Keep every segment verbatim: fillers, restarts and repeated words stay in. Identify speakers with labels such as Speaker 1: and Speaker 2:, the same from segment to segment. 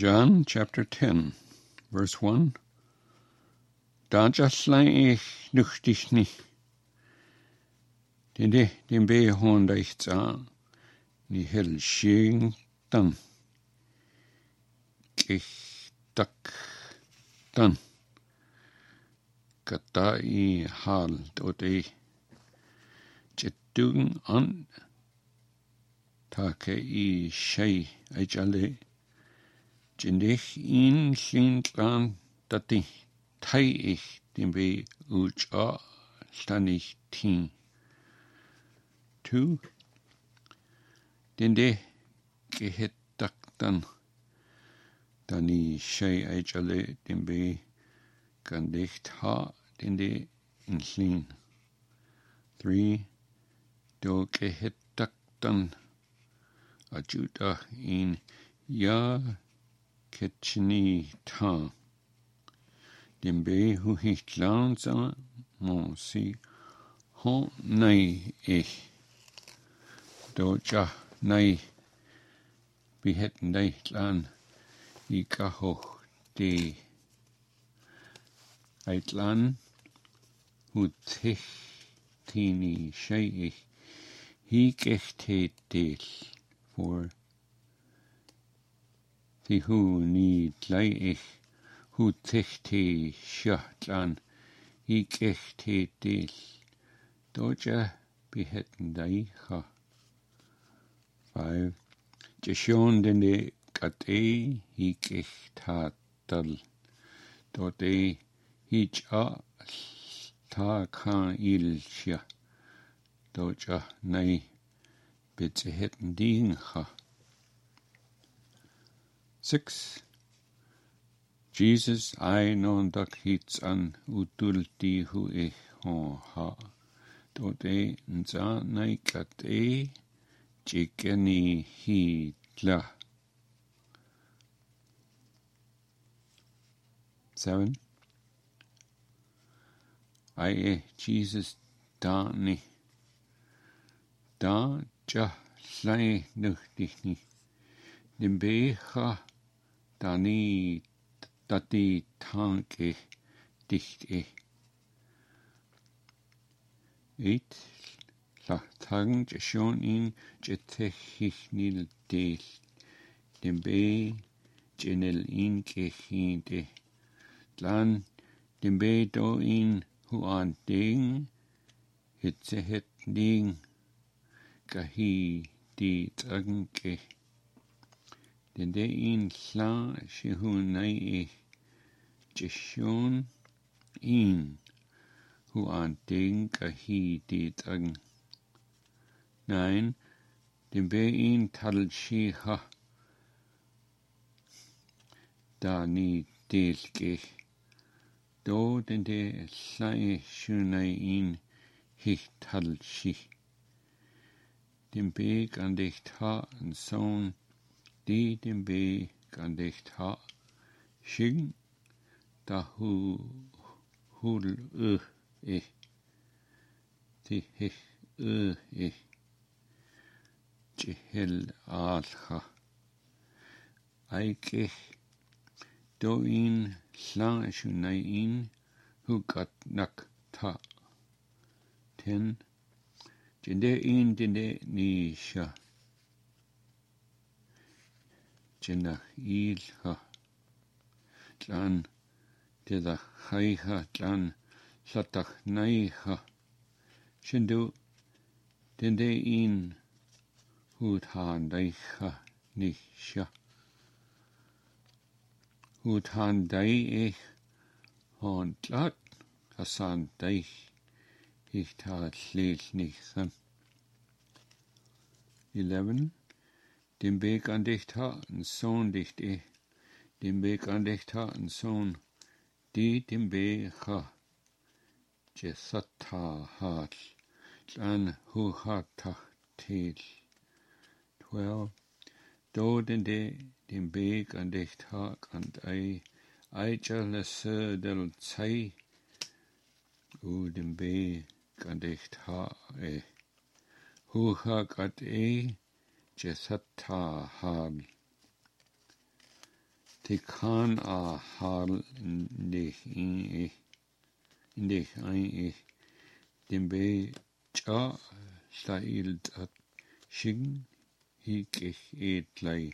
Speaker 1: John chapter ten, verse one. Dajaslain ich nuchtich ni. Dinde den be honda ich za ni hel shing dan. Ich tak dan. Kata I hal dot e. Jettung an. Take I shay ajale. Jindich in slinklan dati. Tai ich den be uja stanich tin. Two. Dinde gehettak dan. Dani shay ajale den be gandicht ha dinde in slin. Three. Do gehettak dan. Ajuda in ya ketchni ta. Den be hu hicht lanza mon si hon nei ich. Do ja nei vi het nei lan I gahoch de eitlan hu tich tini shay ich hi gecht het del for the hu ni glei ich hu tich te shatlan hi gecht het del do ja vi het nei ha. Five. Jeshon den de gat e hi gechtatal. Dot e hich a ta kan ilsja. Dot ja nei bitte hätten dien ha. Six. Jesus I non dak hits an udulti hu ich ho ha. Dot e nza nei gat e Jikeni hitla. Seven. I e Jesus dani. Da ja slai nuchtig ni. Den becha dani dati tanke dicht e. Eight. Tagen schon in jetechich nil del. Den be genel in gechinde. Lan den be do in hu an ding. Hitze het ding. Gahi di tanke. Den de in sla she hu nei e. Jeshon in hu an ding gahi di tanke. Nine. Den be in tal shi ha. Da ni delge. Do den de sai shunai in hich tal shi. Den be gandicht ha en son. Di den be gandicht ha. Shing. Da hu hul uh eh. Ti hich uh eh. Jehel alha. Eikech do in sla shunai in hu gat nak ta. Ten. Jende in dende ni sha. Jenach ilha. Tlan deda haiha tlan satach naiha. Shindu dende in Hut han deicha nisha. Hut han dei ich han tlat hasan deich ich tat lel nichtsan. Eleven. Den Weg an dicht ha en Sohn dicht e. Den Weg an dicht ha en Sohn. Die den Weg ha. Jesata hat. Tlan hu hat tach tel. Twelve. Do den de den beg an dicht hak and ei eicha lesse del tsai u den beg an dicht ha e hu hak at e jesata hal. te kan a hal in dich in ich in dich ein ich dem be cha stailt at shing hik ich et lei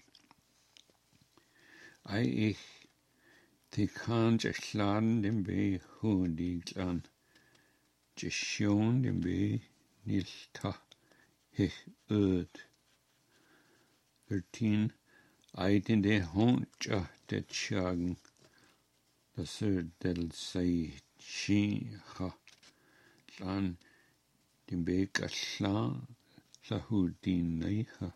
Speaker 1: ai ich te kan jachlan dem be hun di an jeshon dem be nilta hich öd thirteen I den de honja de chagen the third del say she ha lan den be gasla la hudin neiha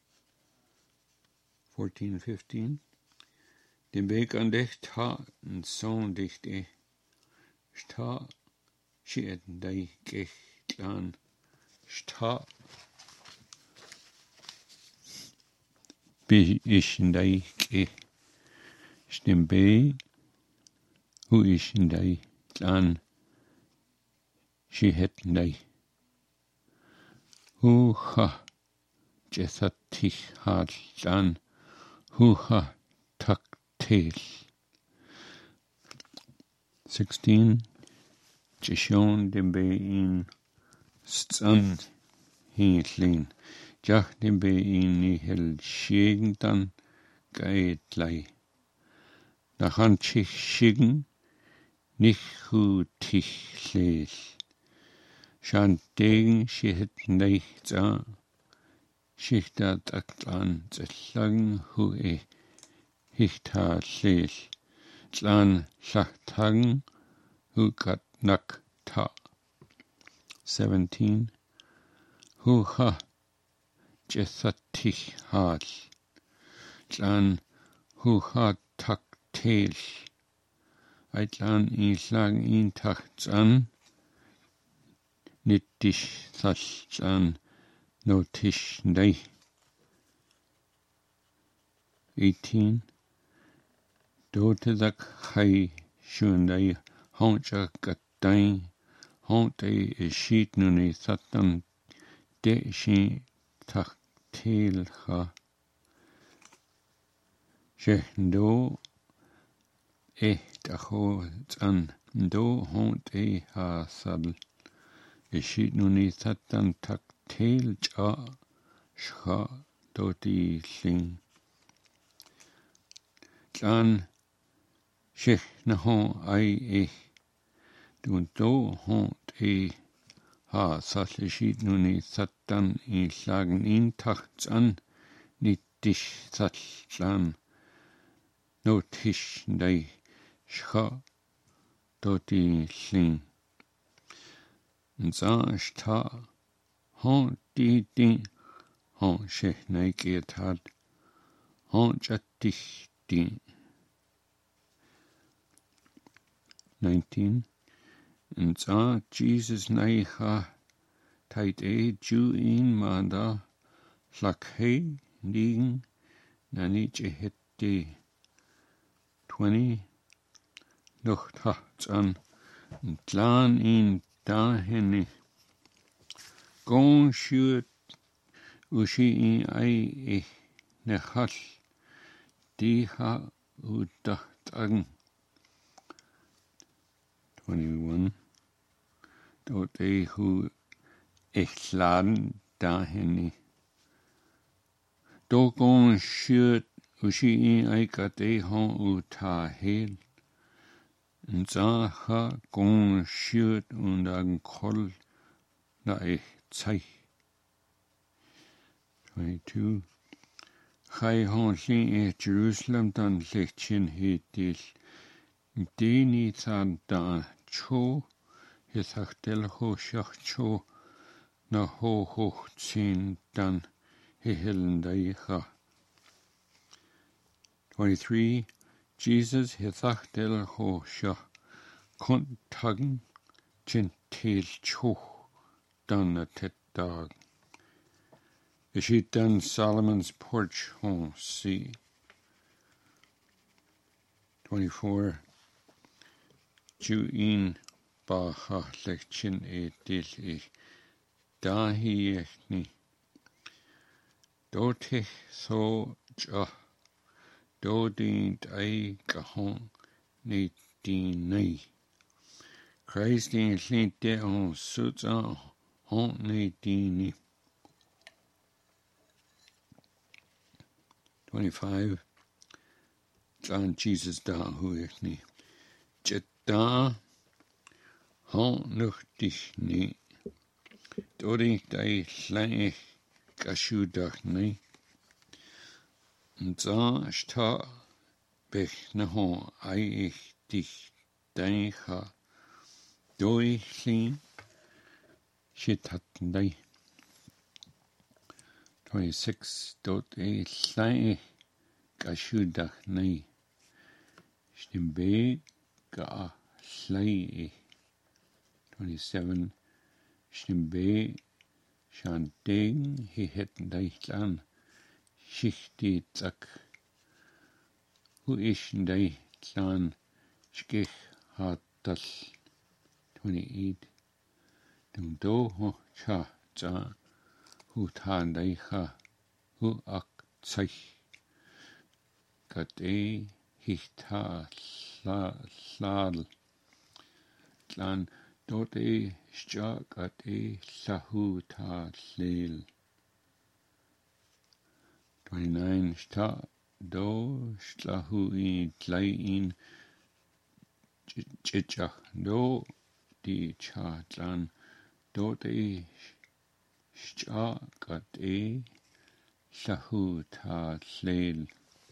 Speaker 1: fourteen fifteen den be an dicht ha and son dicht e sta she et dei ge lan sta be ich in dei ge stim be hu ich in dei lan she het dei hu ha jesatich hat lan hu ha tak tel sixteen jeshon dem be in stan hitlin jach dem be in ni hel schigen dann geitlei nach han chich schigen nicht hu tich lel shan ding she het nicht a schichtat aktan zlang hu e hichta lel tlan llachtang hu kat nak ta seventeen hu ha jesatich hal tlan hu ha tak tel eitlan in slag in tachts an nit dich sach an no tisch nei eighteen dote dak hai shundai honcha gatai honte e shit nuni satan de shi tak tel ha shendo e tacho an do honte ha sal e shit nuni satan tak tel cha sha doti sing kan shech na hon ai e dun do hont e ha sal shit nuni satan i sagen in tachts an nit dich satlan no tisch dei scha doti sing sa sta hon di di hon shech nei get hat hon chat dich di nineteen and sa Jesus nei ha tait e ju in manda lakhe liegen na nit je het di twenty noch tachts an und plan in dahin gon shoot ushi in ai e ne hal di ha u dachtang twenty-one dort e hu ich laden dahin do gon shoot ushi in ai kat e hon u ta hel und sa ha gon shoot und an kol na e zeich twenty-two Chai hon llun e Jerusalem dan lechin he dil dini tan da cho hithach del ho shach cho na ho ho tsin dan he helen daicha twenty-three Jesus hithach del ho shach kont tagen chin tel cho dan a tet dag Is he done Solomon's porch home see twenty-four Ju in ba ha lechin e dil e da hi ech ni Dotich so ja dodint ei gahon ne din nei. Christ in slint de on suits on hon ne dini. twenty-five. John Jesus da hu ich ni. Jet da hon noch dich ni. Dodint ei slint gashudach ni. En så sta bechne hon ei ich dich denka doi sin shit hatten dei. twenty-six dot e slai gashudach nei. Stimbe ga slai. twenty-seven stimbe shan ding he hätten dei an. Schichti zack. Hu ischen dei klan skich hat das twenty-eight. Dum do ho cha za hu tan dei ha hu ak zeich. Gat e hichta sla sladl. Klan dort e stja gat e lahu ta lel. twenty-nine sta do slahu in tlai in chichach do di cha tlan dort e stja gat e lahu ta lel.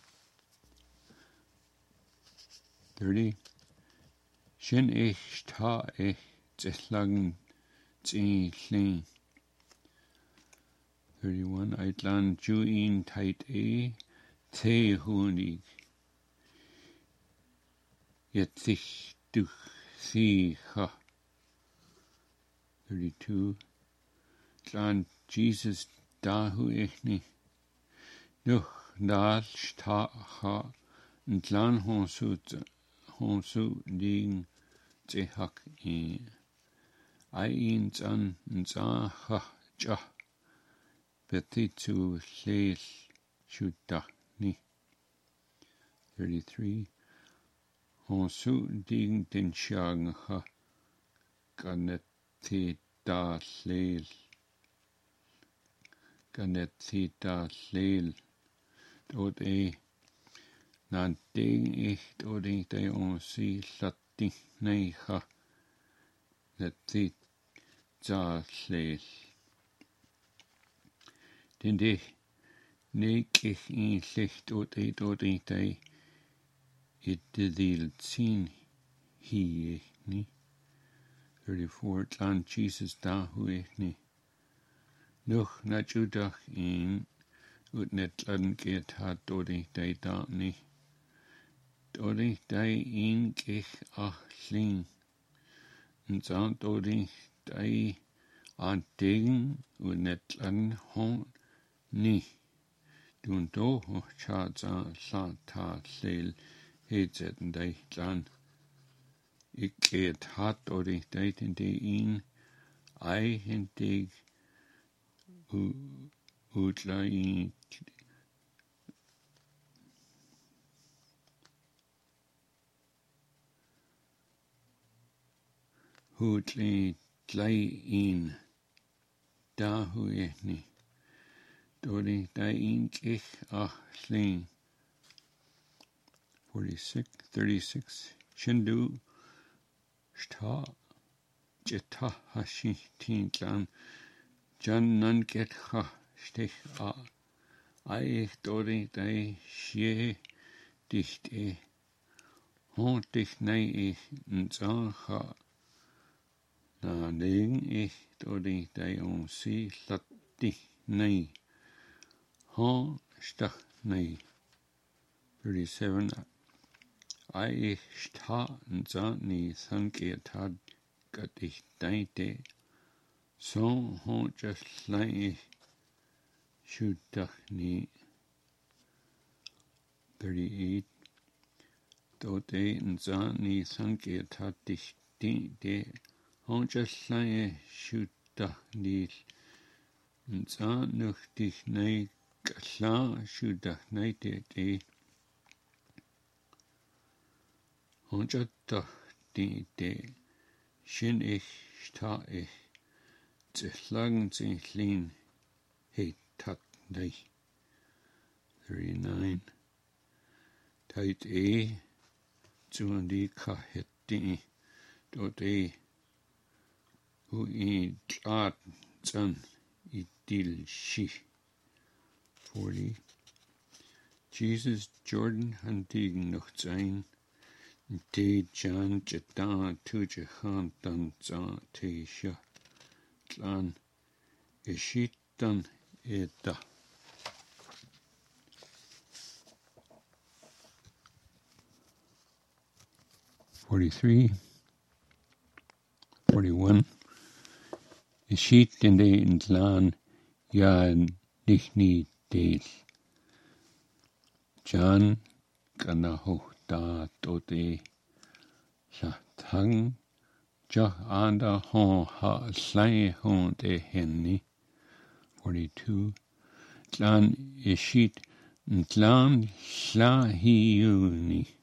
Speaker 1: thirty shin ich sta ich zeslang zi ling. thirty-one Eitlan Juin tight e te hunig. Yet sich duch si ha. thirty-two Tlan Jesus da hu ich ni. Nuch dal sta ha. En tlan hon su hon su ding te hak e. Ai in zan en za ha ja. Petitu leil shudach ni. thirty-three Hon su ding den shang ha. Ganet te da leil. Ganet te da leil. Dod e. Nan ding ich dod e de on si lati nei ha. Net te da leil. Den de neik ich in licht od e dod e de it de dil sin hi ich ni. thirty-four Tlan Jesus da hu ich ni. Noch na judach in ut net lan get hat dod e de da ni. Dod e de in ich ach ling. En zan dod e de an ding ut net lan hon ni. Dun do ho cha za sa ta lel hetzen dei tlan. Ik get hat or ik deit in de in ei hendig u utla in hutli tlai in da hu ich ni. Dori da in ich ach sling. forty-six thirty-six Shindu sta jeta hashi tin klan jan nan get ha stich a ai dori da she dicht e hon dich nei ich nza ha na ning ich dori da on si lat dich nei hon stach nei. thirty-seven Ai ich sta nza ni sanke tad gat ich deite so hon just lai shudach ni. thirty-eight Dote nza ni sanke tad dich de hon just lai shudach ni nza nuch dich nei kla shudach nei de de Honjata de de shin ich sta ich zlang zinglin he tat nei. thirty-nine. Tait e tuandi ka heti dot e hu i tlat zan I dil shi. forty. Jesus Jordan hantigen noch sein te jan jeta tuje han dan za te sha tlan eshitan eta. forty-three. forty-one. Eshitan de in tlan ja nicht ni del. Jan kana ho da tote sa thang ja anda hon ha slai hon de henni. forty-two. Tlan eshit tlan sla hi uni.